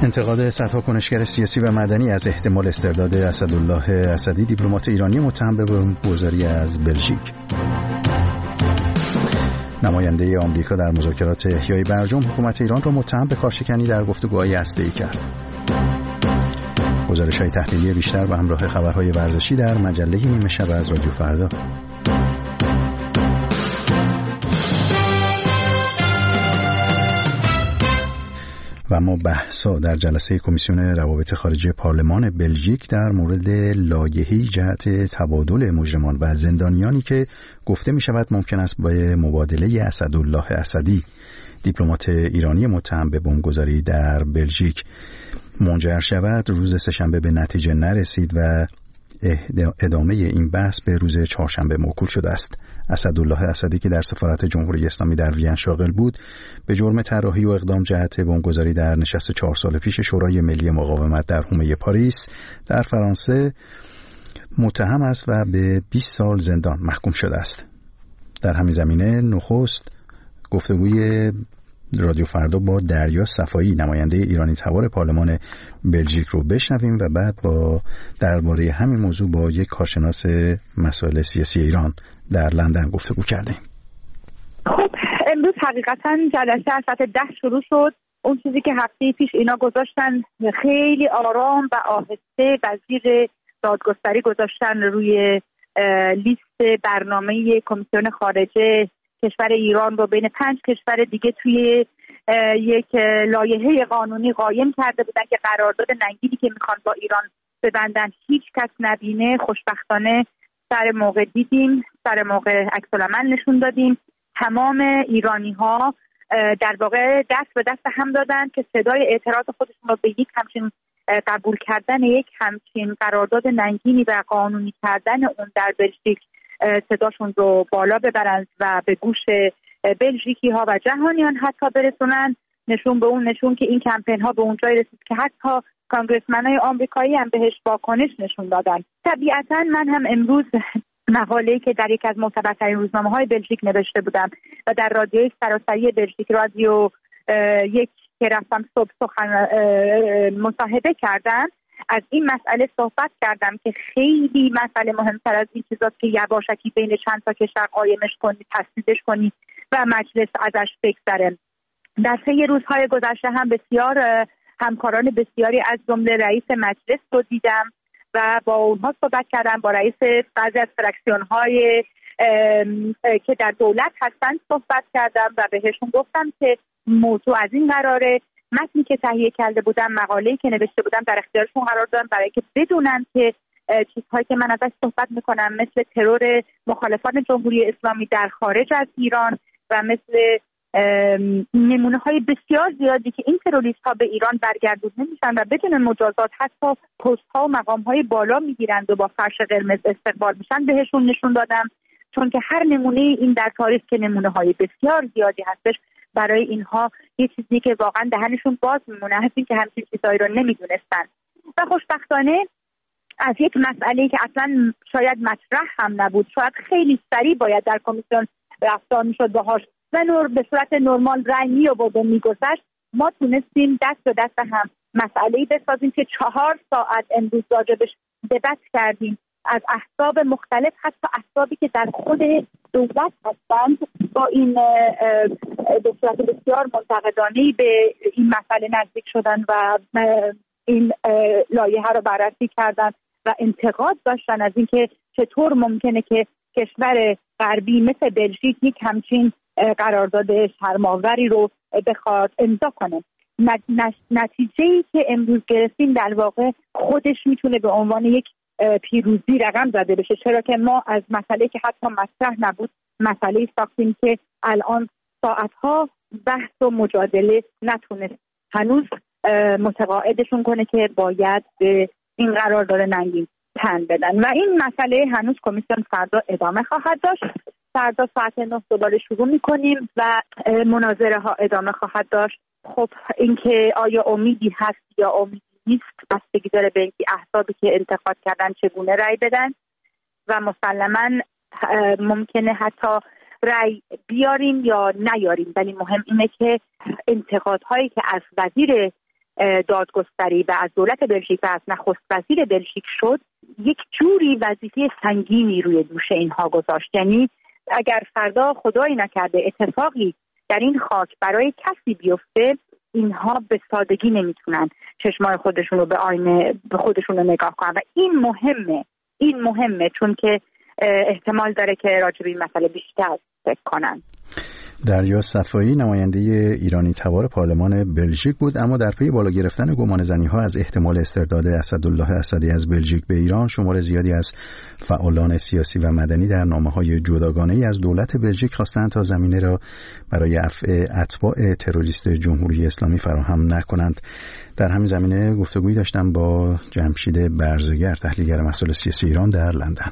انتقاد صدها کنشگر سیاسی و مدنی از احتمال استرداد اسدالله اسدی، دیپلمات ایرانی متهم به بمبگذاری از بلژیک. نماینده آمریکا در مذاکرات احیای برجام حکومت ایران را متهم به کارشکنی در گفتگوهای هسته‌ای کرد. گزارش‌های تحلیلی بیشتر و همراه خبرهای ورزشی در مجله نیمه شب از رادیو فردا. و اما بحثا در جلسه کمیسیون روابط خارجی پارلمان بلژیک در مورد لایحه‌ای جهت تبادل مجرمان و زندانیانی که گفته می شود ممکن است با مبادله اسدالله اسدی، دیپلمات ایرانی متهم به بمبگذاری در بلژیک، منجر شود، روز سه‌شنبه به نتیجه نرسید و ادامه این بحث به روز چهارشنبه موکول شده است. اسدالله اسدی که در سفارت جمهوری اسلامی در وین شاغل بود، به جرم طراحی و اقدام جهت بمبگذاری در نشست 4 سال پیش شورای ملی مقاومت در حومه پاریس در فرانسه متهم است و به 20 سال زندان محکوم شده است. در همین زمینه نخست گفتگوی رادیو فردا با دریا صفایی، نماینده ایرانی تبار پارلمان بلژیک رو بشنویم و بعد با درباره همین موضوع با یک کارشناس مسائل سیاسی ایران در لندن گفتگو کردیم. خب امروز حقیقتا جلسه از ساعت 10 شروع شد. اون چیزی که هفته پیش اینا گذاشتن خیلی آرام و آهسته وزیر دادگستری گذاشتن روی لیست برنامه کمیسیون خارجه کشور ایران رو بین 5 کشور دیگه توی یک لایحه قانونی قایم کرده بودن که قرارداد ننگینی که میخوان با ایران ببندن هیچ کس نبینه. خوشبختانه سر موقع دیدیم، سر موقع عکس‌العمل نشون دادیم. تمام ایرانی‌ها در واقع دست به دست هم دادن که صدای اعتراض خودشون رو به یک همچین قبول کردن یک همچین قرارداد ننگینی و قانونی کردن اون در بلژیک صداشون رو بالا ببرند و به گوش بلژیکی ها و جهانیان حتی برسونن. نشون که این کمپین ها به اونجای رسید که حتی کانگرسمنای آمریکایی هم بهش واکنش نشون دادن. طبیعتا من هم امروز مقاله‌ای که در یکی از معتبرترین روزنامه‌های بلژیک نوشته بودم و در رادیوی سراسری بلژیک، رادیو یک که رفتم صبح مصاحبه کردم، از این مسئله صحبت کردم که خیلی مسئله مهمتر از این چیزاست که یواشکی بین چند تا کشور قایمش کنی، تصویبش کنی و مجلس ازش بگذره. در طی روزهای گذشته هم بسیار همکاران بسیاری از جمله رئیس مجلس رو دیدم و با اونها صحبت کردم، با رئیس بعضی از فراکسیون‌های که در دولت هستن صحبت کردم و بهشون گفتم که موضوع از این قراره. متنی که تهیه کرده بودم، مقاله‌ای که نوشته بودم در اختیارشون قرار دادم برای که بدونن که چیزهایی که من ازش صحبت میکنم مثل ترور مخالفان جمهوری اسلامی در خارج از ایران و مثل نمونه‌های بسیار زیادی که این تروریست‌ها به ایران برگردونده نمیشن و بدون مجازات حتی پست‌ها و مقام‌های بالا میگیرند و با فرش قرمز استقبال میشن بهشون نشون دادم، چون که هر نمونه این در تاریخ که نمونه‌های بسیار زیادی هستش برای اینها یه چیزی که واقعا دهنشون باز میمونه از این که همچین چیزایی رو نمیدونستن. و خوشبختانه از یک مسئله‌ای که اصلا شاید مطرح هم نبود، شاید خیلی سریع باید در کمیسیون رفتار میشد باهاش و به صورت نرمال رأی می‌آورد و می‌گذشت، ما تونستیم دست به دست هم مسئله‌ای بسازیم که 4 ساعت امروز راجبش دبت کردیم از احزاب مختلف، حتی احزابی که در خود دولت هستند با این به صورت بسیار منتقدانه‌ای به این مسئله نزدیک شدن و این لایحه رو بررسی کردن و انتقاد داشتن از اینکه چطور ممکنه که کشور غربی مثل بلژیک یک همچین قرارداد شرم‌آوری رو بخواد امضا کنه. نتیجه‌ای که امروز گرفتیم در واقع خودش میتونه به عنوان یک پیروزی رقم زده بشه، چرا که ما از مسئله که حتی مطرح نبود مسئله ساختیم که الان ساعتها بحث و مجادله نتونست هنوز متقاعدشون کنه که باید به این قرارداد ننگین تن بدن و این مسئله هنوز کمیسیون فردا ادامه خواهد داشت. فردا ساعت 9 دوباره شروع میکنیم و مناظره ها ادامه خواهد داشت. خب اینکه آیا امیدی هست یا امیدی نیست بستگی داره به اینکه احزابی که انتخاب کردن چگونه رأی بدن و مسلماً ممکنه حتی رأی بیاریم یا نیاریم، ولی مهم اینه که انتقادهایی که از وزیر دادگستری و از دولت بلژیک و از نخست وزیر بلژیک شد، یک جوری وظیفه سنگینی روی دوش اینها گذاشت. یعنی اگر فردا خدایی نکرده اتفاقی در این خاک برای کسی بیفته، اینها به سادگی نمیتونن چشمای خودشون رو به آینه به خودشون رو نگاه کنن و این مهمه چون که احتمال داره که راجع به این مسئله بیشتر فکر کنن. دریا صفایی نماینده ایرانی تبار پارلمان بلژیک بود، اما در پی بالا گرفتن گمانه‌زنی‌ها از احتمال استرداد اسدالله اسدی از بلژیک به ایران، شمار زیادی از فعالان سیاسی و مدنی در نامه‌های جداگانه‌ای از دولت بلژیک خواستند تا زمینه را برای عفو اتباع تروریست جمهوری اسلامی فراهم نکنند. در همین زمینه گفتگویی داشتم با جمشید برزگر، تحلیلگر مسائل سیاسی ایران در لندن.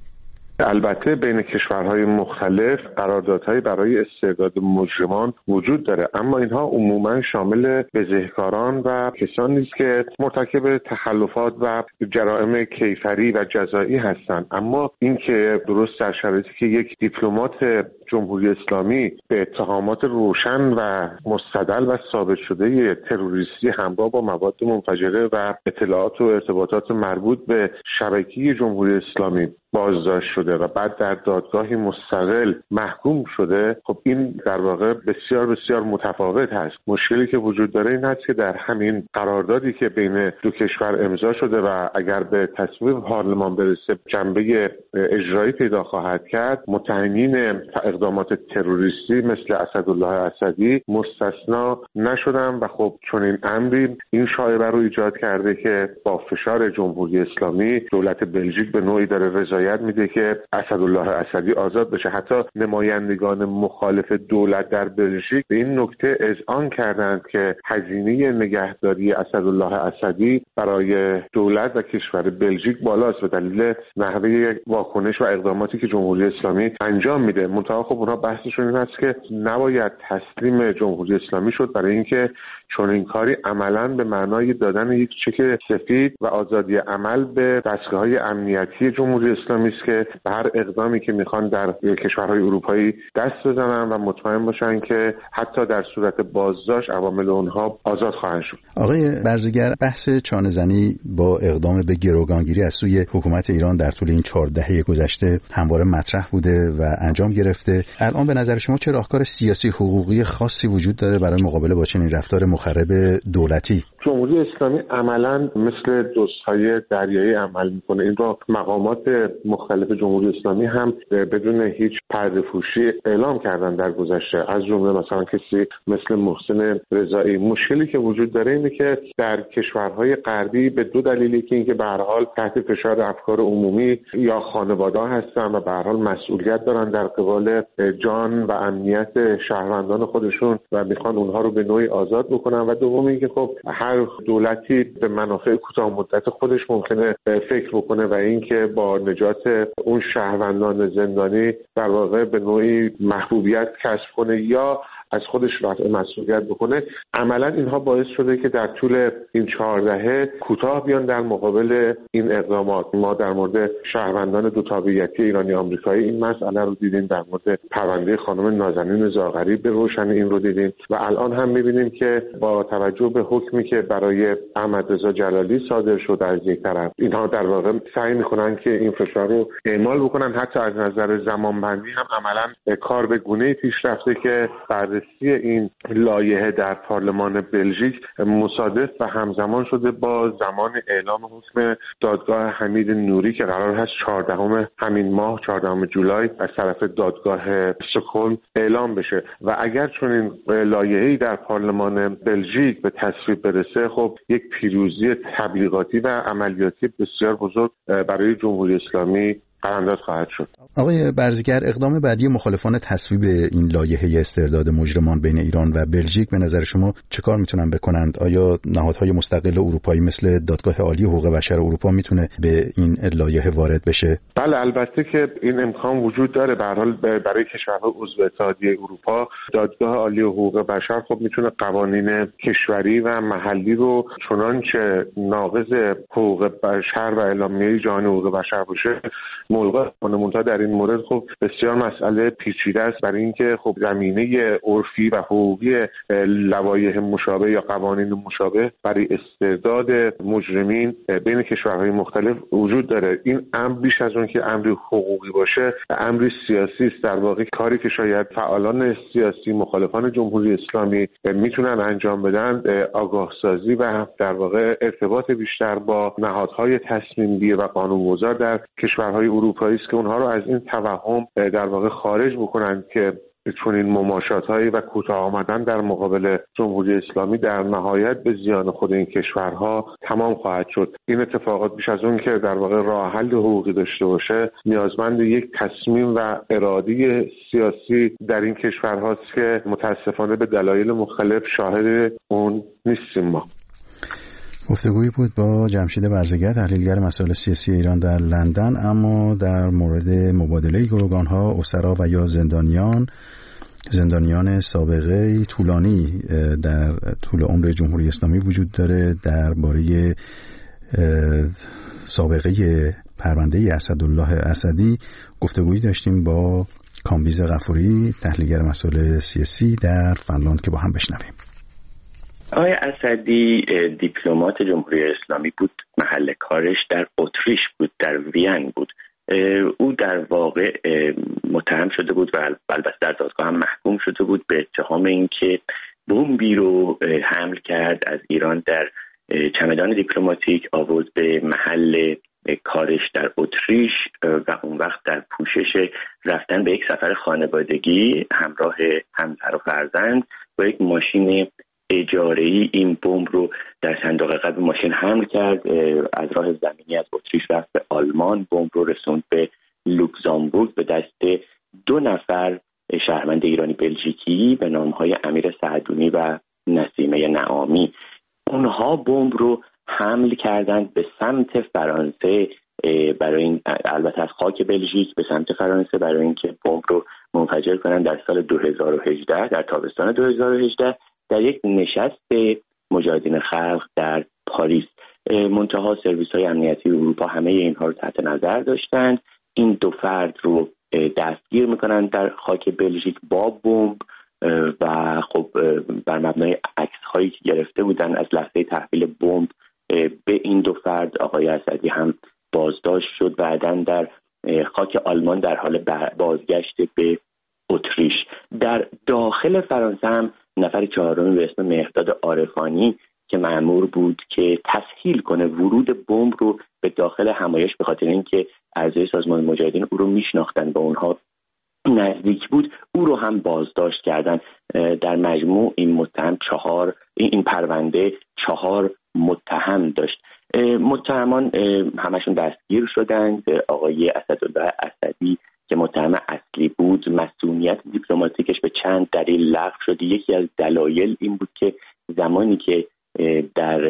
البته بین کشورهای مختلف قراردادهایی برای استرداد مجرمان وجود داره، اما اینها عموما شامل بزهکاران و کسانی است که مرتکب تخلفات و جرائم کیفری و جزایی هستند. اما اینکه درست در شرایطی که یک دیپلمات جمهوری اسلامی به اتهامات روشن و مستدل و ثابت شده تروریستی همراه با مواد منفجره و اطلاعات و ارتباطات مربوط به شبکه جمهوری اسلامی بازداشت شده و بعد در دادگاهی مستقل محکوم شده، خب این در واقع بسیار بسیار متفاوت هست. مشکلی که وجود داره این هست که در همین قراردادی که بین دو کشور امضا شده و اگر به تصویب پارلمان برسه جنبه اجرایی پیدا خواهد کرد، متهمین اقدامات تروریستی مثل اسدالله اسدی مستثنا نشدن و خب چون این امری این شایعه رو ایجاد کرده که با فشار جمهوری اسلامی دولت بلژیک به نوعی داره رضایت میده که اسدالله اسدی آزاد بشه. حتی نمایندگان مخالف دولت در بلژیک به این نکته اذعان کردند که هزینه نگهداری اسدالله اسدی برای دولت و کشور بلژیک بالاست به دلیل نحوه واکنش و اقداماتی که جمهوری اسلامی انجام میده. منتها خب اونها بحثشون این است که نباید تسلیم جمهوری اسلامی شد، برای اینکه چون این کاری عملاً به معنای دادن یک چک سفید و آزادی عمل به دستگاه‌های امنیتی جمهوری اسلامی است که به هر اقدامی که میخوان در کشورهای اروپایی دست بزنن و مطمئن باشن که حتی در صورت بازداشت عوامل اونها آزاد خواهند شد. آقای برزگر، بحث چانه‌زنی با اقدام به گروگانگیری از سوی حکومت ایران در طول این 4 دهه گذشته همواره مطرح بوده و انجام گرفته. الان به نظر شما چه راهکار سیاسی حقوقی خاصی وجود داره برای مقابله با چنین رفتار مخرب دولتی؟ جمهوری اسلامی عملاً مثل دزدهای دریایی عمل میکنه. این را مقامات مختلف جمهوری اسلامی هم بدون هیچ پرده‌پوشی اعلام کردن در گذشته، از جمله مثلا کسی مثل محسن رضایی. مشکلی که وجود داره اینه که در کشورهای غربی به دو دلیلی که اینکه به هر حال تحت فشار افکار عمومی یا خانواده‌ها هستن و به هر حال مسئولیت دارن در قبال جان و امنیت شهروندان خودشون و میخوان اونها رو به نوعی آزاد بکنن، و دوم اینکه خب هر دولتی به منافع کوتاه مدت خودش ممکنه فکر بکنه و اینکه با نجات اون شهروندان زندانی در واقع به نوعی محبوبیت کسب کنه یا از خودش رفع مسئولیت بکنه. عملا اینها باعث شده که در طول این 4 دهه کوتاه بیان در مقابل این اقدامات. ما در مورد شهروندان دو تابعیتی ایرانی آمریکایی این مسئله رو دیدیم، در مورد پرونده خانم نازنین زاغری به روشنی این رو دیدیم و الان هم می‌بینیم که با توجه به حکمی که برای احمد رضا جلالی صادر شده از یک طرف، اینها در واقع سعی می‌کنن که این فشار رو اعمال بکنن. حتی از نظر زمانبندی هم عملاً کار به گونه‌ای پیش رفته که این لایحه در پارلمان بلژیک مصادف و همزمان شده با زمان اعلام حکم دادگاه حمید نوری که قرار هست 14 همین ماه 14 جولای از طرف دادگاه استکهلم اعلام بشه. و اگر چون این لایحه‌ای در پارلمان بلژیک به تصویب برسه، خب یک پیروزی تبلیغاتی و عملیاتی بسیار بزرگ برای جمهوری اسلامی قرارداد خواهد شد. آقای برزگر، اقدام بعدی مخالفان تصویب این لایحه استرداد مجرمان بین ایران و بلژیک به نظر شما چه کار میتونن بکنند؟ آیا نهادهای مستقل اروپایی مثل دادگاه عالی حقوق بشر اروپا میتونه به این لایحه وارد بشه؟ بله، البته که این امکان وجود داره. به هر حال برای کشورها عضو اتحادیه اروپا دادگاه عالی حقوق بشر خب میتونه قوانین کشوری و محلی رو چنانچه ناقض حقوق بشر و اعلامیه جهانی حقوق بشر باشه ملغا کنه. منتها در این مورد خب بسیار مسئله پیچیده است، برای اینکه خب زمینه عرفی و حقوقی لوایح مشابه یا قوانین مشابه برای استرداد مجرمین بین کشورهای مختلف وجود داره. این امر بیش از اون که امری حقوقی باشه، امری سیاسی است. در واقع کاری که شاید فعالان سیاسی مخالفان جمهوری اسلامی میتونن انجام بدن، آگاه سازی و در واقع ارتباط بیشتر با نهادهای تصمیم‌گیر و قانون‌گذار در کشورهای اروپایی است که اونها رو از این توهم در واقع خارج بکنن که چون این مماشات‌هایی و کوتاه آمدن در مقابل جمهوری اسلامی در نهایت به زیان خود این کشورها تمام خواهد شد. این اتفاقات بیش از اون که در واقع راه حل حقوقی داشته باشه، نیازمند یک تصمیم و اراده سیاسی در این کشورهاست که متاسفانه به دلایل مختلف شاهد اون نیستیم ما. گفتگویی بود با جمشید برزگر، تحلیلگر مسائل سیاسی ایران در لندن. اما در مورد مبادله گروگان‌ها، اسرا و یا زندانیان سابقه طولانی در طول عمر جمهوری اسلامی وجود داره. درباره سابقه پرونده اسدالله اسدی گفتگویی داشتیم با کامبیز غفوری، تحلیلگر مسائل سیاسی در فنلاند، که با هم بشنویم. آقای اسدی دیپلمات جمهوری اسلامی بود، محل کارش در اتریش بود، در وین بود. او در واقع متهم شده بود و البته در دادگاه هم محکوم شده بود به اتهام اینکه بمبی رو حمل کرد از ایران در چمدان دیپلماتیک، آورد به محل کارش در اتریش و اون وقت در پوشش رفتن به یک سفر خانوادگی همراه همسر و فرزند با یک ماشین اجاره‌ای این بمب رو در صندوق عقب ماشین حمل کرد. از راه زمینی از اتریش رفت به آلمان، بمب رو رسوند به لوکزامبورگ به دست 2 نفر شهروند ایرانی بلژیکی به نام‌های امیر سعدونی و نسیمه نعامی. اونها بمب رو حمل کردند به سمت فرانسه، برای این البته از خاک بلژیک به سمت فرانسه، برای اینکه بمب رو منفجر کنند در سال 2018، در تابستان 2018 در یک نشست مجاهدین خلق در پاریس. منتها سرویس‌های امنیتی اروپا همه اینها رو تحت نظر داشتند. این 2 فرد رو دستگیر میکنند در خاک بلژیک با بمب و خب بر مبنای عکس‌هایی که گرفته بودن از لحظه تحویل بمب به این 2 فرد، آقای اسدی هم بازداشت شد. بعداً در خاک آلمان در حال بازگشت به اتریش. در داخل فرانسه هم نفر 4 به اسم مهرداد عارفانی که مأمور بود که تسهیل کنه ورود بمب رو به داخل همایش، به خاطر اینکه اعضای سازمان مجاهدین او رو میشناختن، به اونها نزدیک بود، او رو هم بازداشت کردن. در مجموع این متهم این پرونده 4 متهم داشت. متهمان همشون دستگیر شدند. آقای اسدالله اسدی که متهم اصلی بود، مسئولیت دیپلماتیکش به چند دلیل لغو شد. یکی از دلایل این بود که زمانی که در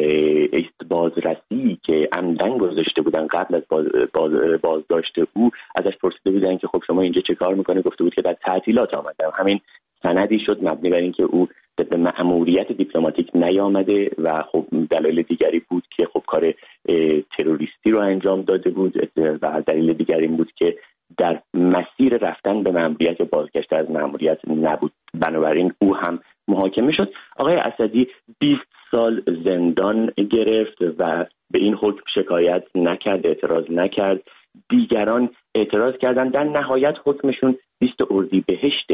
بازرسی که عمدن گذاشته بودن قبل از بازداشت او، ازش پرسیده بودن که خب شما اینجا چه کار میکنه؟ گفته بود که در تعطیلات آمدم. همین سندی شد مبنی بر اینکه او به مأموریت دیپلماتیک نیامده و خب دلایل دیگری بود که خب کار تروریستی رو انجام داده بود و دلیل دیگری این بود که در مسیر رفتن به مأموریت یا بازگشت از مأموریت نبود. بنابراین او هم محاکمه شد. آقای اسدی 20 سال زندان گرفت و به این حکم شکایت نکرد، اعتراض نکرد. دیگران اعتراض کردن. در نهایت حکمشون 20 اردیبهشت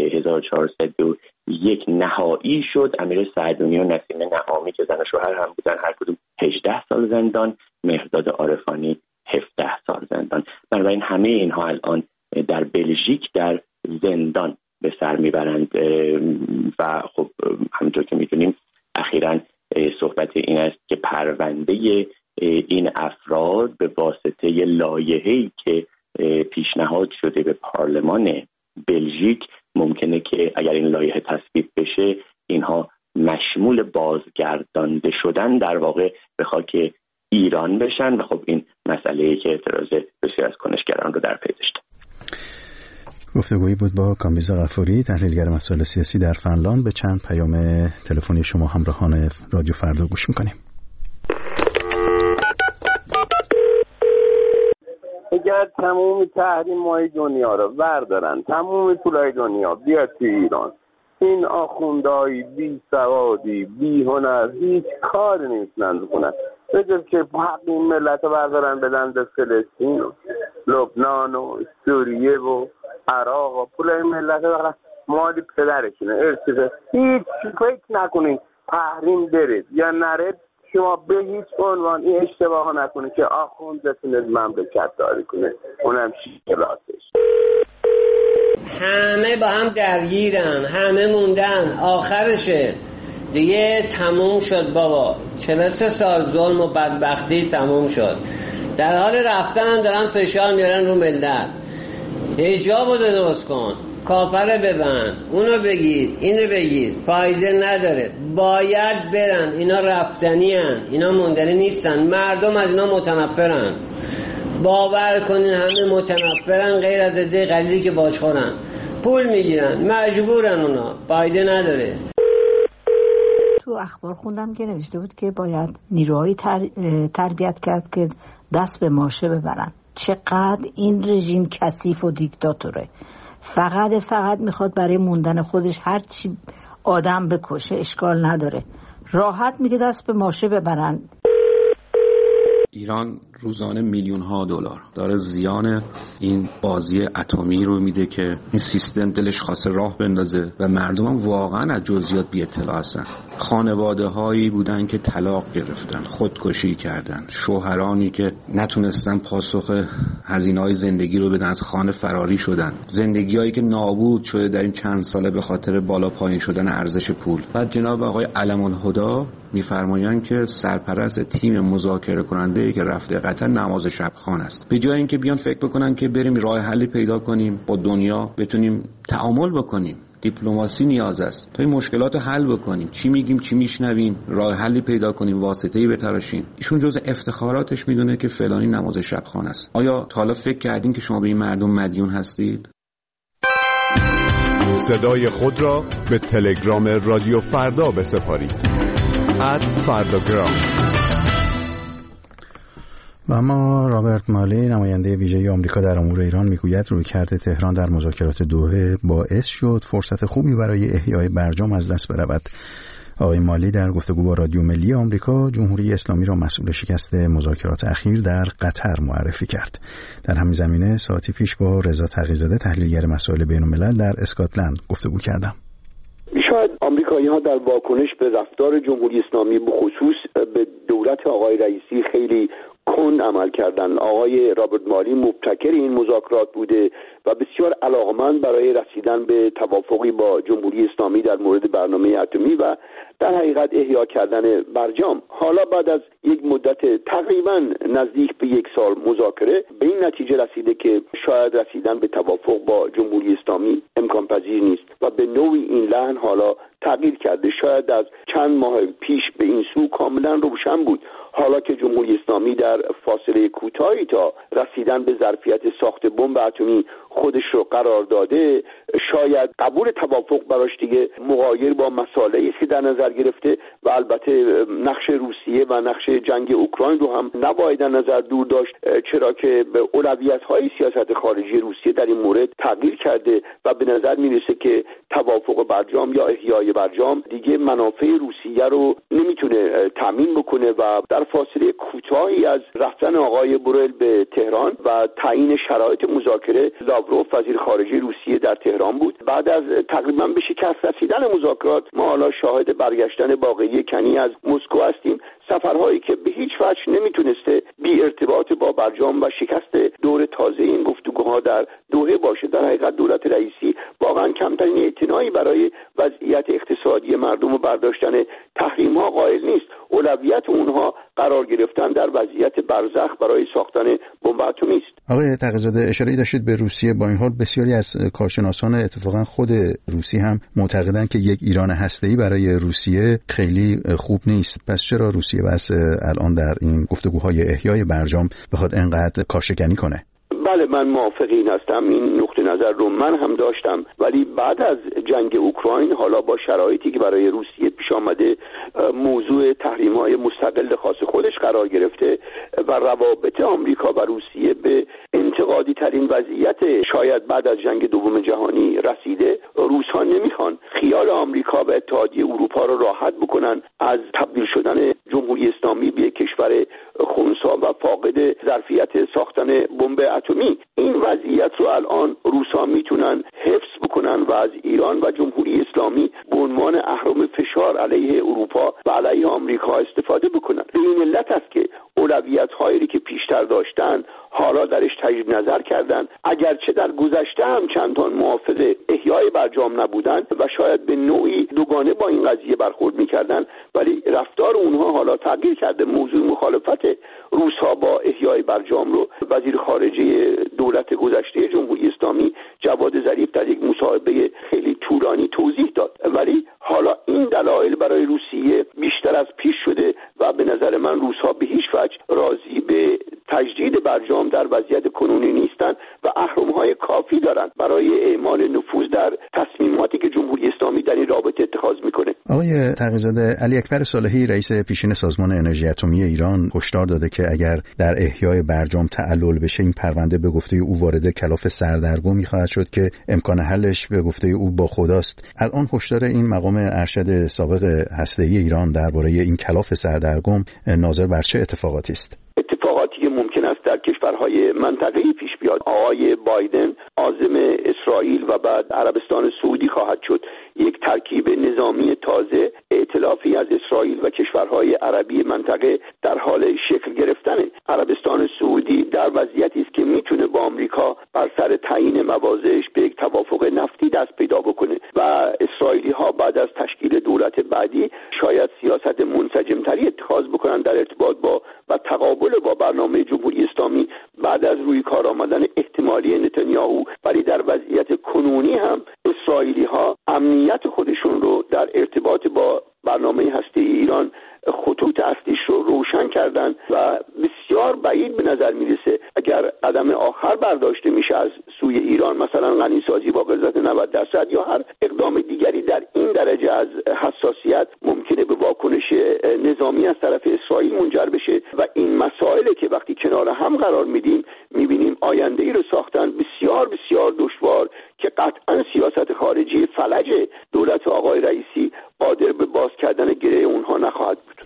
1401 نهایی شد. امیر سعدونی و نسیمه نعامی که زن و شوهر هم بودن هر کدوم 18 سال زندان، مهرداد عارفانی 17 سال زندان. بنابراین همه اینها الان در بلژیک در زندان به سر میبرند و خب همونطور که میدونیم اخیراً صحبت این است که پرونده این افراد به واسطه لایحه‌ای که پیشنهاد شده به پارلمان بلژیک ممکنه که اگر این لایحه تصویب بشه اینها مشمول بازگردانده شدن در واقع به خاک ایران بشن و خب این مسئله‌ای که اعتراض بسیار از کنشگران رو در پی داشته. گفتگویی بود با کامبیز غفوری، تحلیلگر مسائل سیاسی در فنلاند. به چند پیام تلفنی شما همراهان رادیو فردا گوش می‌کنیم. اگر باید تمام تحریم‌های دنیا رو بردارن، تمام پولای دنیا بیاد تو ایران. این آخوندهای بی سوادی بی هنر هیچ کاری نمیتونن بکنن به جز که حق این ملت رو بردارن بدن به فلسطین و لبنان و سوریه و عراق و پولای ملت رو مالی پدرشونه ارتباط. هیچ فکر نکنید تحریم برید یا نرید، شما به هیچ عنوان این اشتباه ها نکنید که آخوند بتونه مملکت داری کنه، اونم شکلاتش. همه با هم درگیرن، همه موندن، آخرشه دیگه تموم شد بابا. 43 سال ظلم و بدبختی تموم شد. در حال رفتن دارن فشار میارن رو ملت. حجابو درست کن، کافر ببند، اونو بگیر، اینو بگیر، فایده نداره. باید برن، اینا رفتنی هن، اینا موندنی نیستن. مردم از اینا متنفرن، باور کنین همه متنفرن غیر از عده قلیلی که باج خورن، پول میگیرن، مجبورن، اونا فایده نداره. تو اخبار خوندم که نوشته بود که باید نیروهای تربیت کرد که دست به ماشه ببرن. چقدر این رژیم کثیف و دیکتاتوره. فقط میخواد برای موندن خودش هر چی آدم بکشه، اشکال نداره، راحت میگه دست به ماشه ببرن. ایران روزانه میلیون‌ها دلار داره زیان این بازی اتمی رو میده که این سیستم دلش خواسته راه بندازه و مردم هم واقعا از جزئیات بی اطلاع هستن. خانواده‌هایی بودن که طلاق گرفتن، خودکشی کردن، شوهرانی که نتونستن پاسخ هزینه‌های زندگی رو بدن، از خانه فراری شدن، زندگی‌هایی که نابود شده در این چند ساله به خاطر بالا پایین شدن ارزش پول. بعد جناب آقای علم‌الهدی میفرمایند که سرپرست تیم مذاکره کننده که رفته قطر نماز شب خوان است. به جای اینکه بیان فکر بکنن که بریم راه حلی پیدا کنیم، با دنیا بتونیم تعامل بکنیم، دیپلماسی نیاز است تا این مشکلات رو حل بکنیم، چی میگیم چی میشنویم، راه حلی پیدا کنیم، واسطه‌ای بتراشیم. ایشون جز افتخاراتش میدونه که فلانی نماز شب خوان است. آیا تا حالا فکر کردین که شما به این مردم مدیون هستید؟ صدای خود را به تلگرام رادیو فردا بسپارید. @فرداگرام. و اما رابرت مالی نماینده ویژه آمریکا در امور ایران میگوید رویکرد تهران در مذاکرات دوحه باعث شد فرصت خوبی برای احیای برجام از دست برود. آقای مالی در گفتگو با رادیو ملی آمریکا جمهوری اسلامی را مسئول شکست مذاکرات اخیر در قطر معرفی کرد. در همین زمینه ساعتی پیش با رضا تقی‌زاده تحلیلگر مسائل بین‌الملل در اسکاتلند گفتگو کردم. شاید آمریکایی‌ها در واکنش به رفتار جمهوری اسلامی به خصوص به دولت آقای رئیسی خیلی کند عمل کردن. آقای رابرت مالی مبتکر این مذاکرات بوده و بسیار علاقمند برای رسیدن به توافقی با جمهوری اسلامی در مورد برنامه اتمی و در حقیقت احیا کردن برجام. حالا بعد از یک مدت تقریبا نزدیک به 1 سال مذاکره به این نتیجه رسیده که شاید رسیدن به توافق با جمهوری اسلامی امکان پذیر نیست و به نوعی این لحن حالا تغییر کرده. شاید از چند ماه پیش به این سو کاملا روشن بود. حالا که جمهوری اسلامی در فاصله کوتاهی تا رسیدن به ظرفیت ساخت بمب اتمی خودش رو قرار داده، شاید قبول توافق براش دیگه مغایر با مسائلی است که در نظر گرفته و البته نقش روسیه و نقش جنگ اوکراین رو هم نباید در نظر دور داشت، چرا که به اولویت‌های سیاست خارجی روسیه در این مورد تغییر کرده و به نظر میرسه که توافق برجام یا احیای برجام دیگه منافع روسیه رو نمیتونه تامین بکنه و در فاصله کوتاهی از رفتن آقای بورل به تهران و تعیین شرایط مذاکره، لاوروف وزیر خارجه روسیه در تهران بود. بعد از تقریبا به شکست رسیدن مذاکرات ما حالا شاهد برگشتن باقی کنی از مسکو هستیم. سفرهایی که به هیچ وجه نمیتونسته بی ارتباط با برجام و شکست دور تازه این گفتگوها در دوحه باشه. در حقیقت دولت رئیسی واقعا کمترین اعتنایی برای وضعیت اقتصادی مردم و برداشتن تحریم‌ها قائل نیست. اولویت اونها قرار گرفتن در وضعیت برزخ برای ساختن بمب اتمی است. آقای تقی‌زاده اشاره داشتید به روسیه. با این حال بسیاری از کارشناسان اتفاقا خود روسی هم معتقدند که یک ایران هسته‌ای برای روسیه خیلی خوب نیست. پس چرا روسیه بس الان در این گفتگوهای احیای برجام بخواد انقدر کارشکنی کنه؟ بله، من موافق این هستم. این نقطه نظر رو من هم داشتم، ولی بعد از جنگ اوکراین حالا با شرایطی که برای روسیه پیش آمده موضوع تحریم‌های مستقل خاص خودش قرار گرفته و روابط آمریکا و روسیه به انتقادی ترین وضعیت شاید بعد از جنگ دوم جهانی رسیده. روس‌ها نمیخوان خیال آمریکا و اتحادیه اروپا رو راحت بکنن از تبدیل شدن جمهوری اسلامی به کشور خنثی و فاقد ظرفیت ساختن بمب اتمی. این وضعیت رو الان روس‌ها میتونن حفظ بکنن و از ایران و جمهوری اسلامی به عنوان اهرم فشار علیه اروپا و علیه آمریکا استفاده بکنن. به این علت است که اولویت‌هایی که پیشتر داشتن حالا درش تجدید نظر کردن، اگرچه در گذشته هم چندان موافق احیای برجام نبودن و شاید به نوعی دوگانه با این قضیه برخورد می‌کردن، ولی رفتار اونها حالا تغییر کرده. موضوع مخالفت روس‌ها با احیای برجام رو وزیر خارجه دولت گذشته جمهوری اسلامی جواد ظریف در یک مصاحبه خیلی طولانی توضیح داد، ولی حالا این دلایل برای روسیه بیشتر از پیش شده و به نظر من روس‌ها به هیچ وجه راضی به تجدید برجام در وضعیت کنونی نیستن و اهرم‌های کافی دارن برای اعمال نفوذ در تصمیماتی که جمهوری اسلامی در این رابطه اتخاذ میکنه. آقای تقی‌زاده، علی اکبر صالحی رئیس پیشین سازمان انرژی اتمی ایران هشدار داده که اگر در احیای برجام تعلل بشه این پرونده به گفته او وارد کلاف سردرگمی خواهد شد که امکان حلش به گفته او با خداست. الان هشدار این مقام ارشد سابق هسته‌ای ایران درباره این کلاف سردرگم ناظر بر چه اتفاقاتی است؟ اتفاقاتی که ممکن است در کشورهای منطقه‌ای پیش بیاد. آقای بایدن عازم اسرائیل و بعد عربستان سعودی خواهد شد. یک ترکیب نظامی تازه، ائتلافی از اسرائیل و کشورهای عربی منطقه در حال شکل گرفتنه. عربستان سعودی در وضعیتی است که میتونه با آمریکا بر سر تعیین مواضعش به یک توافق نفتی دست پیدا بکنه و اسرائیلی ها بعد از تشکیل دولت بعدی شاید سیاست منسجمتری اتخاذ بکنن در ارتباط با و تقابل با برنامه جمهوری اسلامی بعد از روی کار آمدن احتمالی نتانیاهو. ولی در وضعیت کنونی هم اسرائیلی ها امنیت خودشون رو در ارتباط با برنامه هسته ایران خطوط اصلیش رو روشن کردن و بسیار بعید به نظر میرسه اگر قدم آخر برداشته میشه از سوی ایران، مثلا غنیسازی با غلظت 90% یا هر اقدام دیگری در این درجه از حساسیت، ممکنه به واکنش نظامی از طرف اسرائیل منجر بشه و این مسائلی که وقتی کنار هم قرار میدیم میبینیم آینده ای رو ساختن بسیار بسیار دشوار که قطعا سیاست خارجی فلج دولت آقای رئیسی قادر به باز کردن گره اونها نخواهد بود.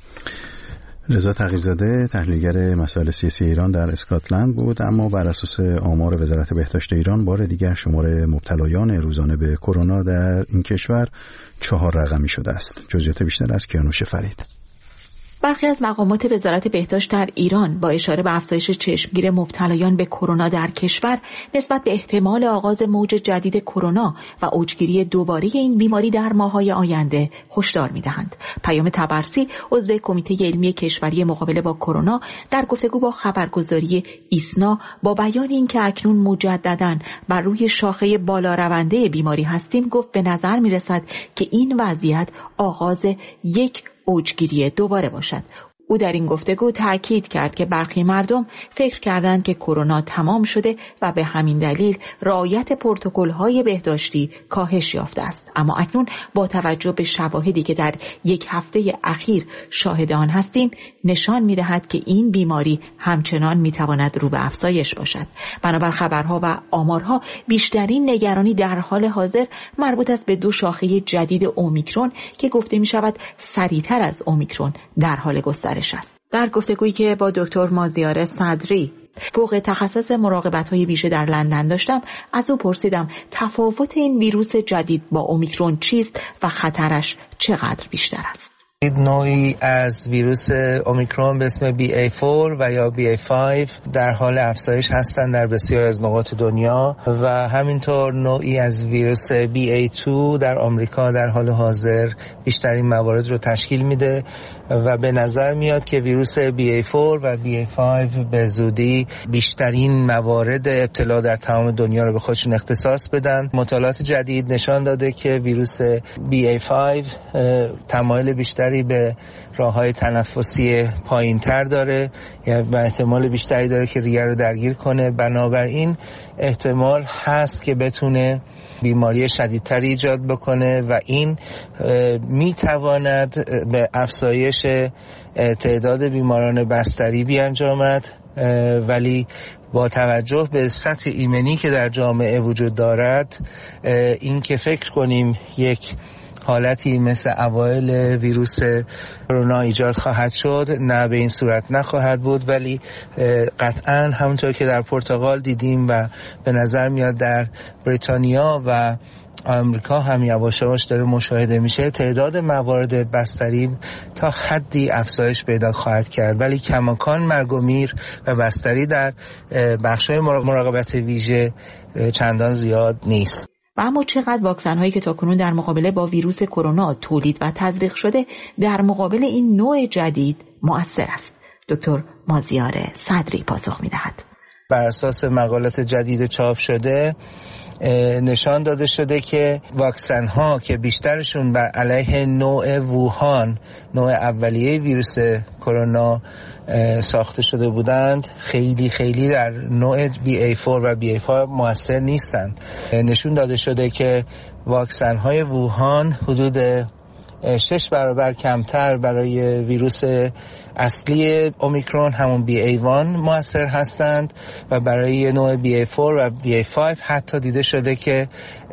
رضا تقی‌زاده تحلیلگر مسائل سیاسی ایران در اسکاتلند بود. اما بر اساس آمار وزارت بهداشت ایران بار دیگر شمار مبتلایان روزانه به کرونا در این کشور 4 رقمی شده است. جزئیات بیشتر از کیانوش فرید. برخی از مقامات وزارت بهداشت در ایران با اشاره به افزایش چشمگیر مبتلایان به کرونا در کشور نسبت به احتمال آغاز موج جدید کرونا و اوجگیری دوباره این بیماری در ماه‌های آینده هشدار می‌دهند. پیام طبرسی، عضو کمیته علمی کشوری مقابله با کرونا، در گفتگو با خبرگزاری ایسنا با بیان اینکه اکنون مجدداً بر روی شاخه بالا رونده بیماری هستیم، گفت به نظر می‌رسد که این وضعیت آغاز یک اوجگیری دوباره باشد. او در این گفتگو تأکید کرد که برخی مردم فکر کردند که کرونا تمام شده و به همین دلیل رعایت پروتکل‌های بهداشتی کاهش یافته است. اما اکنون با توجه به شواهدی که در یک هفته اخیر شاهد آن هستیم، نشان می‌دهد که این بیماری همچنان می‌تواند رو به افزایش باشد. بنابر خبرها و آمارها، بیشترین نگرانی در حال حاضر مربوط است به 2 شاخه جدید اومیکرون که گفته می‌شود سریعتر از اومیکرون در حال گسترش است. در گفتگویی که با دکتر مازیار صدری، فوق تخصص مراقبت‌های ویژه در لندن داشتم، از او پرسیدم تفاوت این ویروس جدید با اومیکرون چیست و خطرش چقدر بیشتر است. نوعی از ویروس اومیکرون به اسم BA4 و یا BA5 در حال افزایش هستند در بسیاری از نقاط دنیا و همینطور نوعی از ویروس BA2 در آمریکا در حال حاضر بیشترین موارد رو تشکیل میده و به نظر میاد که ویروس BA4 و BA5 به زودی بیشترین موارد ابتلا در تمام دنیا رو به خودشون اختصاص بدن. مطالعات جدید نشان داده که ویروس BA5 تمایل بیشتری به راه‌های تنفسی پایین‌تر داره و احتمال بیشتری داره که ریه رو درگیر کنه. بنابراین احتمال هست که بتونه بیماری شدیدتری ایجاد بکنه و این میتواند به افزایش تعداد بیماران بستری بیانجامد ولی با توجه به سطح ایمنی که در جامعه وجود دارد، این که فکر کنیم یک حالتی مثل اوایل ویروس کرونا ایجاد خواهد شد، نه، به این صورت نخواهد بود. ولی قطعا همونطور که در پرتغال دیدیم و به نظر میاد در بریتانیا و آمریکا هم یواش یواش داره مشاهده میشه، تعداد موارد بستری تا حدی افزایش پیدا خواهد کرد، ولی کماکان مرگ و میر و بستری در بخش‌های مراقبت ویژه چندان زیاد نیست. و اما چقدر واکسن هایی که تاکنون در مقابله با ویروس کرونا تولید و تزریق شده در مقابل این نوع جدید مؤثر است؟ دکتر مازیار صدری پاسخ می‌دهد. بر اساس مقالات جدید چاپ شده نشان داده شده که واکسن ها که بیشترشون بر علیه نوع ووهان، نوع اولیه ویروس کرونا ساخته شده بودند، خیلی در نوع BA4 و BA5 مؤثر نیستند. نشون داده شده که واکسن های ووهان حدود 6 برابر کمتر برای ویروس اصلی اومیکرون همون BA1 مؤثر هستند و برای نوع BA4 و BA5 حتی دیده شده که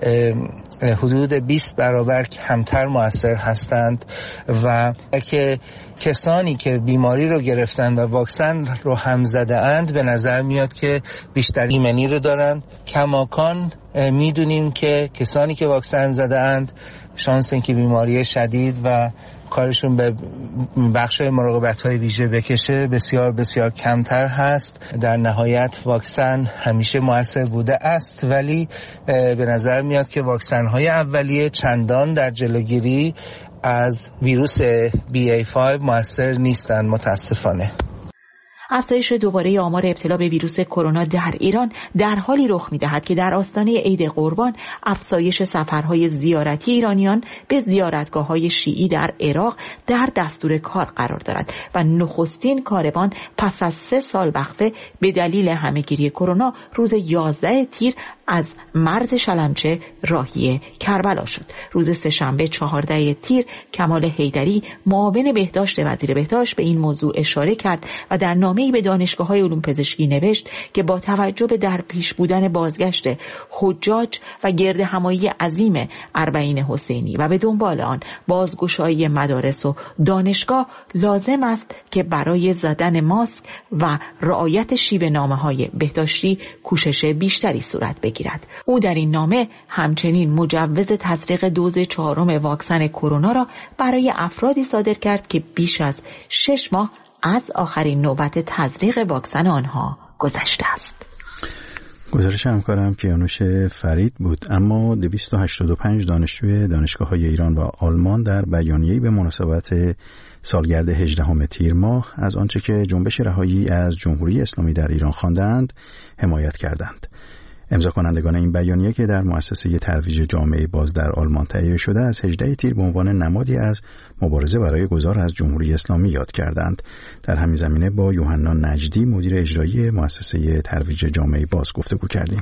حدود 20 برابر کمتر مؤثر هستند و که کسانی که بیماری رو گرفتن و واکسن رو هم زده اند به نظر میاد که بیشتر ایمنی رو دارند. کماکان میدونیم که کسانی که واکسن زده اند شانس اینکه بیماری شدید و کارشون به بخش مراقبت‌های ویژه بکشه بسیار بسیار کمتر هست. در نهایت واکسن همیشه مؤثر بوده است، ولی به نظر میاد که واکسن‌های اولیه چندان در جلوگیری از ویروس BA5 مؤثر نیستند متاسفانه. افزایش دوباره آمار ابتلا به ویروس کرونا در ایران در حالی رخ می‌دهد که در آستانه عید قربان افزایش سفرهای زیارتی ایرانیان به زیارتگاه‌های شیعی در عراق در دستور کار قرار دارد و نخستین کاروان پس از 3 سال وقفه به دلیل همه‌گیری کرونا روز 11 تیر از مرز شلمچه راهی کربلا شد. روز سه‌شنبه 14 تیر کمال حیدری معاون بهداشت وزیر بهداشت به این موضوع اشاره کرد و در نامه‌ای به دانشگاه‌های علوم پزشکی نوشت که با توجه به در پیش بودن بازگشت حجاج و گرد همایی عظیم اربعین حسینی و به دنبال آن بازگشایی مدارس و دانشگاه لازم است که برای زدن ماسک و رعایت شیوه نامه‌های بهداشتی کوشش بیشتری صورت بگیرد. او در این نامه همچنین مجوز تزریق دوز 4 واکسن کرونا را برای افرادی صادر کرد که بیش از 6 ماه از آخرین نوبت تزریق واکسن آنها گذشته است. گزارش همکارم کیانوش فرید بود. اما 285 دانشجوی دانشگاه‌های ایران و آلمان در بیانیه‌ای به مناسبت سالگرد 18 تیر ماه از آنچه که جنبش رهایی از جمهوری اسلامی در ایران خواندند حمایت کردند. امضا کنندگان این بیانیه که در مؤسسه ترویج جامعه باز در آلمان تهیه شده از 18 تیر به عنوان نمادی از مبارزه برای گذار از جمهوری اسلامی یاد کردند. در همین زمینه با یوحنا نجدی مدیر اجرایی مؤسسه ترویج جامعه باز گفتگو کردیم.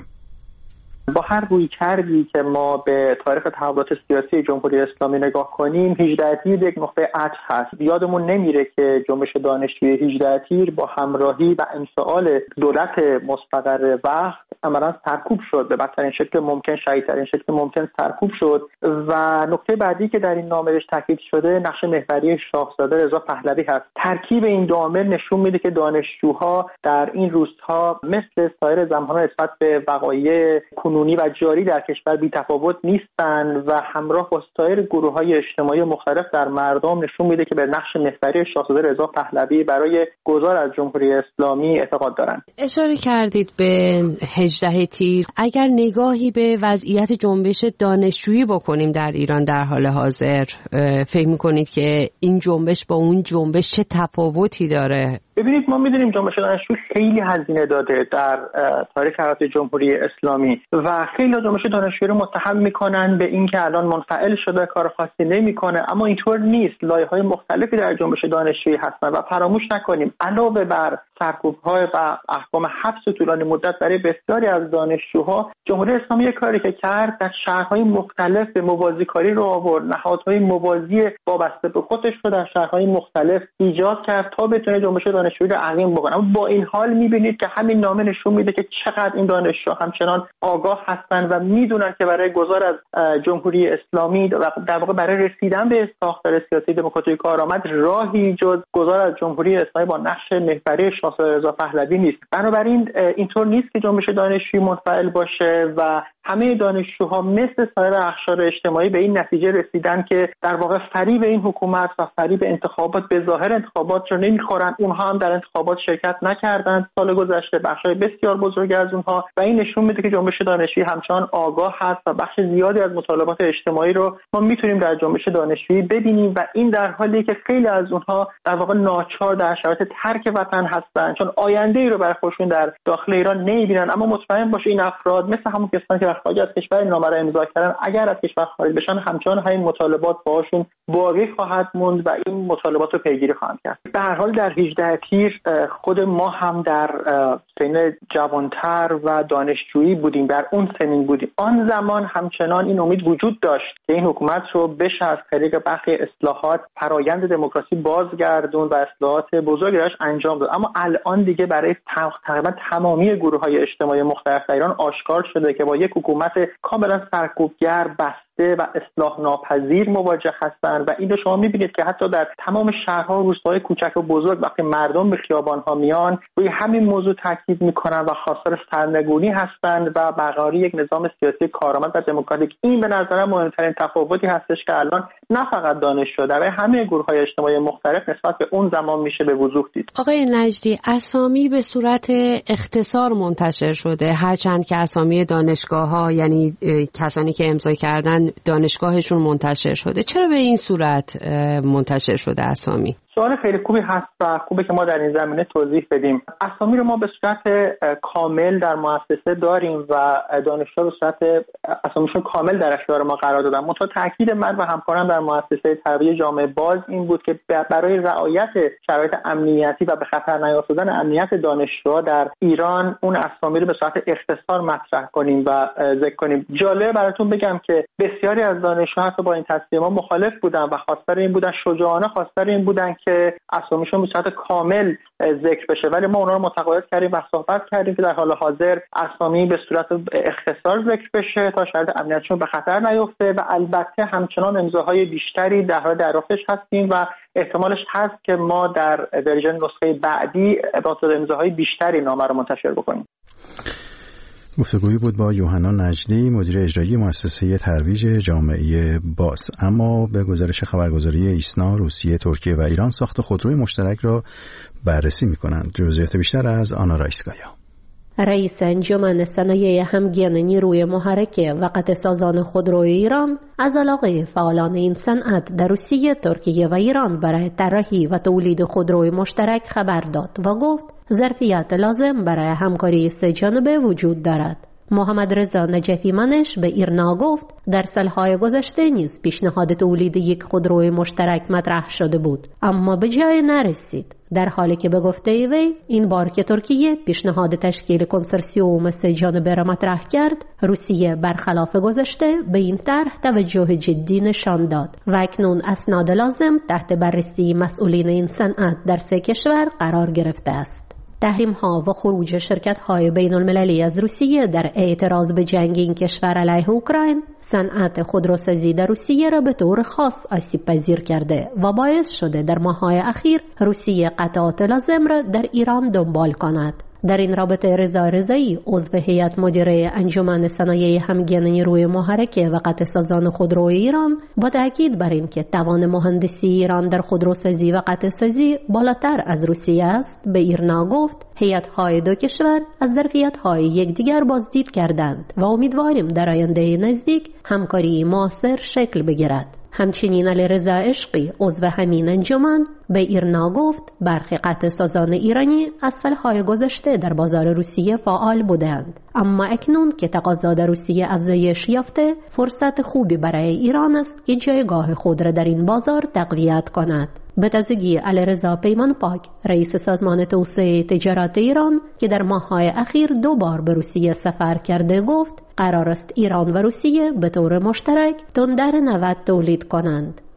با هر رویکردی که ما به تاریخ تحولات سیاسی جمهوری اسلامی نگاه کنیم، 18 تیر یک نقطه عطف هست. یادمون نمیره که جنبش دانشجوی 18 تیر با همراهی و انفعال دولت مستقر وقت عملاً سرکوب شد، به بدترین شکل ممکن، شدیدترین شکل ممکن سرکوب شد. و نکته بعدی که در این نامه تاکید شده نقش محوری شاهزاده رضا پهلوی هست. ترکیب این دو عامل نشون میده که دانشجوها در این روزها مثل سایر زمان‌ها نسبت به وقایع کنونی و جاری در کشور بی‌تفاوت نیستند و همراه با سایر گروه‌های اجتماعی مختلف در مردم نشون میده که به نقش محوری شاهزاده رضا پهلوی برای گذار از جمهوری اسلامی اعتقاد دارند. اشاره کردید به 18 تیر. اگر نگاهی به وضعیت جنبش دانشجویی بکنیم در ایران در حال حاضر، فکر می‌کنید که این جنبش با اون جنبش چه تفاوتی داره؟ ببینید، ما می‌دونیم جنبش دانشجو خیلی هزینه داده در تاریخ حیات جمهوری اسلامی و خیلی جنبش دانشجو رو متهم میکنن به اینکه الان منفعل شده، کار خاصی نمیکنه، اما اینطور نیست. لایه‌های مختلفی در جنبش دانشجویی هستن و فراموش نکنیم علاوه بر سرکوب‌های و احکام حبس طولانی مدت برای بسیاری از دانشجوها، جمهوری اسلامی کاری که کرد در شهرهای مختلف به موازی کاری رو آورد، نهادهای موازی وابسته به خودش رو در شهرهای مختلف ایجاد کرد تا بتونه جنبش دانشجویی رو عقیم بکنن. اما با این حال می‌بینید که همین نامه نشون میده که چقدر این دانشجو همچنان آگاه هستند و میدونن که برای گذار از جمهوری اسلامی و در واقع برای رسیدن به ساختار سیاسی دموکراتیک کارآمد راهی جز گذار از جمهوری اسلامی با نقش محوری شاهزاده رضا پهلوی نیست. بنابراین اینطور نیست که جنبش دانشجویی منفعل باشه و همه دانشجوها مثل سایر اقشار اجتماعی به این نتیجه رسیدن که در واقع فریب این حکومت و فریب انتخابات به ظاهر انتخابات رو نمیخورن. اونها هم در انتخابات شرکت نکردند سال گذشته، بخشای بسیار بزرگی از اونها، و این نشون میده که جنبش دانشجویی همچنان آگاه هست و بخش زیادی از مطالبات اجتماعی رو ما میتونیم در جنبش دانشجویی ببینیم و این در حالیه که خیلی از اونها در واقع ناچار در شرایط ترک وطن هستن چون آینده ای رو برای خودشون در داخل ایران نمیبینن. اما مطمئن باشه این افراد مثل همون کسانی که خارج از کشور نامه را امضا کردن اگر از کشور خارج بشن همچنان همین مطالبات باهاشون باقی خواهد موند و این مطالبات رو پیگیری خواهند کرد. به هر حال در 18 تیر خود ما هم در سن جوانتر و دانشجویی بودیم، در اون سنین بودیم. آن زمان همچنان این امید وجود داشت که این حکومت رو بشه از طریق برخی اصلاحات فرایند دموکراسی بازگردون و اصلاحات بزرگی راش انجام داد. اما الان دیگه برای تقریبا تمامی گروه‌های اجتماعی مختلف در ایران آشکار شده که با یک حکومت کاملا سرکوبگر، بسته و اصلاح ناپذیر مواجه هستند و این رو شما می‌بینید که حتی در تمام شهرها و روستاهای کوچک و بزرگ وقتی مردم به خیابان‌ها میان روی همین موضوع تاکید می‌کنن و خواستار سرنگونی هستند و برقراری یک نظام سیاسی کارآمد و دموکراتیک. این به نظر من مهمترین تفاوتی هستش که الان نه فقط دانشجو در همه گروه‌های اجتماعی مختلف نسبت به اون زمان میشه به وضوح دید. آقای نجدی، اسامی به صورت اختصار منتشر شده، هرچند که اسامی دانشگاه‌ها یعنی کسانی که امضا کردن دانشگاهشون منتشر شده. چرا به این صورت منتشر شده اسامی؟ سوال خیلی خوبی هست و خوبه که ما در این زمینه توضیح بدیم. اسامی رو ما به صورت کامل در مؤسسه داریم و دانشجو به صورت اسامیشون کامل در اختیار ما قرار دادن. منتها تاکید من و همکارم در مؤسسه تربیت جامعه باز این بود که برای رعایت شرایط امنیتی و به خطر نیافتادن امنیت دانشجوها در ایران اون اسامی رو به صورت اختصار مطرح کنیم و ذکر کنیم. جالب براتون بگم که بسیاری از دانشجوها حتی با این تصمیم ما مخالف بودن و خواستار این بودن، شجاعانه خواستار این بودن که اسامیشون به صورت کامل ذکر بشه، ولی ما اونا رو متقاعد کردیم و صحبت کردیم که در حال حاضر اسامی به صورت اختصار ذکر بشه تا شرایط امنیتشون به خطر نیفته و البته همچنان امضاهای بیشتری در حال دریافتش هستیم و احتمالش هست که ما در ورژن نسخه بعدی با امضاهای بیشتری نامه رو منتشر بکنیم. گفتگویی بود با یوحنا نجدی، مدیر اجرایی مؤسسه ترویج جامعه باز. اما به گزارش خبرگزاری ایسنا، روسیه، ترکیه و ایران ساخت خودروی مشترک را بررسی می‌کنند. جزئیات بیشتر از آنا رایسکایا. رئیس انجمن صنایع همگن نیروی محرک و قطع سازان خودروی ایران از علاقه فعالان این صنعت در روسیه، ترکیه و ایران برای طراحی و تولید خودروی مشترک خبر داد و گفت ظرفیت لازم برای همکاری سه جانبه وجود دارد. محمد رضا نجفی منش به ایرنا گفت در سالهای گذشته نیز پیشنهاد تولید یک خودروی مشترک مطرح شده بود اما به جای نرسید، در حالی که به گفته وی این بار که ترکیه پیشنهاد تشکیل کنسورسیوم سه جانبه را مطرح کرد، روسیه برخلاف گذشته به این طرح توجه جدی نشان داد و اکنون اسناد لازم تحت بررسی مسئولین این صنعت در سه کشور قرار گرفته است. تحریم‌ها و خروج شرکت‌های بین‌المللی از روسیه در اعتراض به جنگ این کشور علیه اوکراین صنعت خودروسازی در روسیه را به طور خاص آسیب پذیر کرده و باعث شده در ماه‌های اخیر روسیه قطعات لازم را در ایران دنبال کند. در این رابطه رضا رضایی، عضو هیئت مدیره انجمن صنایع همگن نیروی محرک و قطع سازان خودروی ایران، با تاکید بر اینکه توان مهندسی ایران در خودروسازی و قطع سازی بالاتر از روسیه است، به ایرنا گفت هیئت‌های دو کشور از ظرفیت‌های یکدیگر بازدید کردند و امیدواریم در آینده نزدیک همکاری موثر شکل بگیرد. همچنین علیرضا عشقی، عضو همین انجمن، به ایرنا گفت برخی قطع سازان ایرانی از سالهای گذشته در بازار روسیه فعال بودند، اما اکنون که تقاضا در روسیه افزایش یافته، فرصت خوبی برای ایران است که جایگاه خود را در این بازار تقویت کند. به تازگی علیرضا پیمانپاک، رئیس سازمان توسعه تجارت ایران که در ماه‌های اخیر 2 بار به روسیه سفر کرده، گفت قرار است ایران و روسیه به طور مشترک تندر 90 تولید کنند.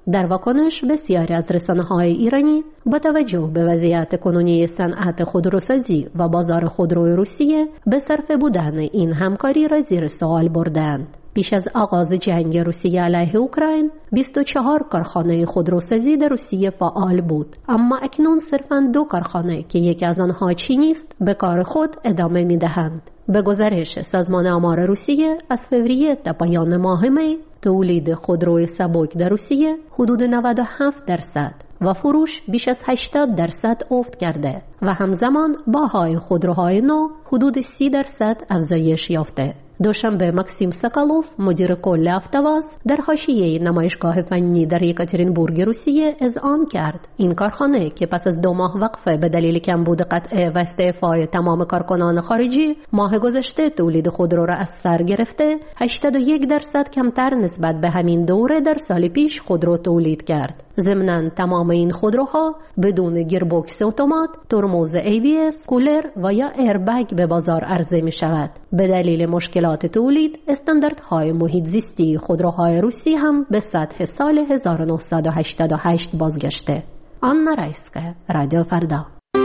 در واکنش بسیاری از رسانه‌های ایرانی با توجه به وضعیت کنونی صنعت خودروسازی و بازار خودروی روسیه به صرفه بودن این همکاری را زیر سوال بردند. پیش از آغاز جنگ روسیه علیه اوکراین 24 کارخانه خودروسازی در روسیه فعال بود، اما اکنون صرفاً 2 کارخانه که یکی از آنها چینی است به کار خود ادامه می‌دهند. به گزارش سازمان آمار روسیه از فوریه تا پایان ماه می تولید خودروی سبک در روسیه حدود 97% و فروش بیش از 80% افت کرده و همزمان باهای خودروهای نو حدود 30% افزایش یافته. دوشنبه ماکسیم ساکالوف مدیر کل افتاواز در حاشیه نمایشگاه فنی در یکاترینبورگ روسیه اذعان کرد این کارخانه که پس از 2 ماه وقفه به دلیل کمبود قطعه و استعفای تمام کارکنان خارجی ماه گذشته تولید خودرو را از سر گرفته 81% کمتر نسبت به همین دوره در سال پیش خودرو تولید کرد. ضمناً تمام این خودروها بدون گیربکس اتومات، ترمز ABS، کولر و یا ایربگ به بازار عرضه می شود. به دلیل مشکلات تولید، استانداردهای محیط زیستی خودروهای روسی هم به سطح سال 1988 بازگشته. آنا رایسکا، رادیو فردا.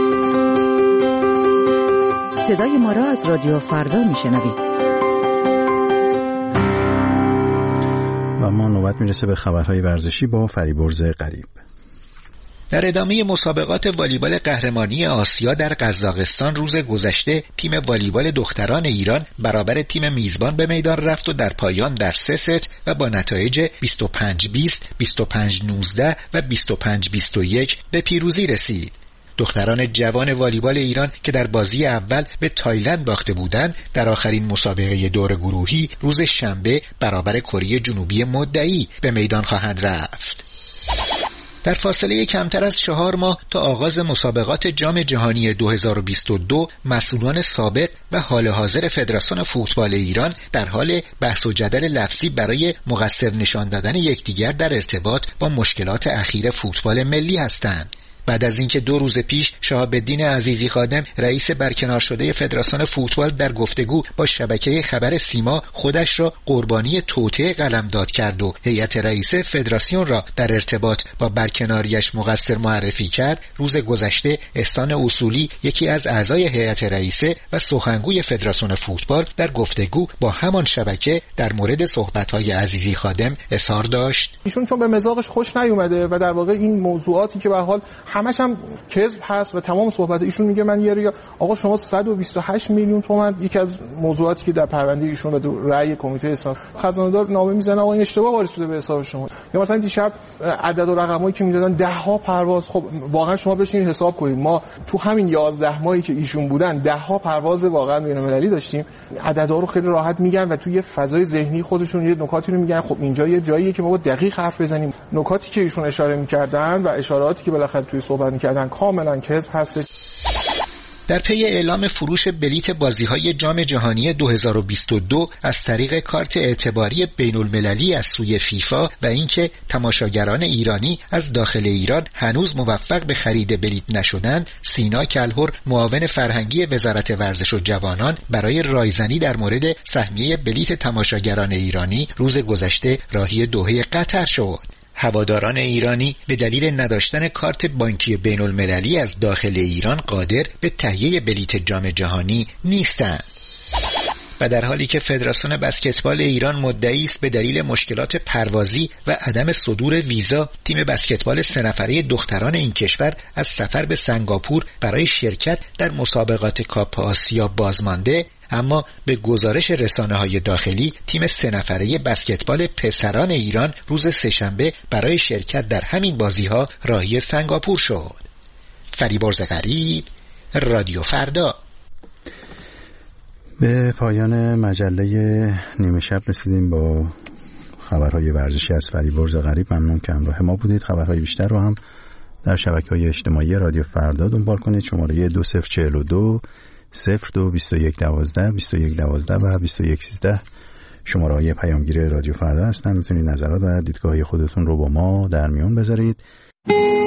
صدای ما را از رادیو فردا می شنوید. و ما نوبت میرسه به خبرهای ورزشی با فریبرز غریب. در ادامه مسابقات والیبال قهرمانی آسیا در قزاقستان روز گذشته تیم والیبال دختران ایران برابر تیم میزبان به میدان رفت و در پایان در 3 ست و با نتایج 25-20، 25-19 و 25-21 به پیروزی رسید. دختران جوان والیبال ایران که در بازی اول به تایلند باخته بودند در آخرین مسابقه دور گروهی روز شنبه برابر کره جنوبی مدعی به میدان خواهند رفت. در فاصله کمتر از 4 ماه تا آغاز مسابقات جام جهانی 2022 مسئولان سابق و حال حاضر فدراسیون فوتبال ایران در حال بحث و جدل لفظی برای مقصر نشان دادن یکدیگر در ارتباط با مشکلات اخیر فوتبال ملی هستند. بعد از اینکه 2 روز پیش شهاب‌الدین عزیزی خادم رئیس برکنار شده فدراسیون فوتبال در گفتگو با شبکه خبر سیما خودش را قربانی توطئه قلمداد کرد و هیئت رئیسه فدراسیون را در ارتباط با برکناریش مقصر معرفی کرد، روز گذشته احسان اصولی یکی از اعضای هیئت رئیسه و سخنگوی فدراسیون فوتبال در گفتگو با همان شبکه در مورد صحبت‌های عزیزی خادم اظهار داشت. ایشون چون به مزاقش خوش نیومده و در واقع این موضوعاتی که به هر حال همش هم کذب هست و تمام صحبت ایشون میگه من یه آقا شما 128 میلیون تومان، یکی از موضوعاتی که در پرونده ایشون و رأی کمیته اصلاح خزانه‌دار نامه میزنه آقا این اشتباه وارد شده به حساب شما. یا مثلا دیشب عدد و رقمایی که میدادن 10 ها پرواز، خب واقعا شما بشینید حساب کنید ما تو همین 11 ماهی که ایشون بودن 10 ها پرواز واقعا بین‌المللی داشتیم. عددا رو خیلی راحت میگن و تو یه فضای ذهنی خودشون یه نکاتی رو میگن. خب اینجا یه جاییه که ما دقیق حرف بزنیم. نکاتی که ایشون اشاره می‌کردن و اشاراتی که بالاخره توی صحبت می‌کردن کاملا کذب هست. در پی اعلام فروش بلیت بازی‌های جام جهانی 2022 از طریق کارت اعتباری بین‌المللی از سوی فیفا و اینکه تماشاگران ایرانی از داخل ایران هنوز موفق به خرید بلیت نشدند، سینا کلهر معاون فرهنگی وزارت ورزش و جوانان برای رایزنی در مورد سهمیه بلیت تماشاگران ایرانی روز گذشته راهی دوحه قطر شد. هواداران ایرانی به دلیل نداشتن کارت بانکی بین المللی از داخل ایران قادر به تهیه بلیت جام جهانی نیستند. و در حالی که فدراسیون بسکتبال ایران مدعی است به دلیل مشکلات پروازی و عدم صدور ویزا تیم بسکتبال 3 نفره دختران این کشور از سفر به سنگاپور برای شرکت در مسابقات کاپ آسیا بازمانده، اما به گزارش رسانه‌های داخلی تیم 3 نفره بسکتبال پسران ایران روز سه‌شنبه برای شرکت در همین بازی‌ها راهی سنگاپور شد. فریبرز غریب، رادیو فردا. به پایان مجله نیمه شب رسیدیم با خبرهای ورزشی از فریبرز غریب. ممنون که همراه ما بودید. خبرهای بیشتر رو هم در شبکه‌های اجتماعی رادیو فردا دنبال کنید. شماره 2042 02 21 12 21 12 و 21 13 شماره‌های پیامگیر رادیو فردا هستن. میتونید نظرات و دیدگاه‌های خودتون رو با ما در میون بذارید.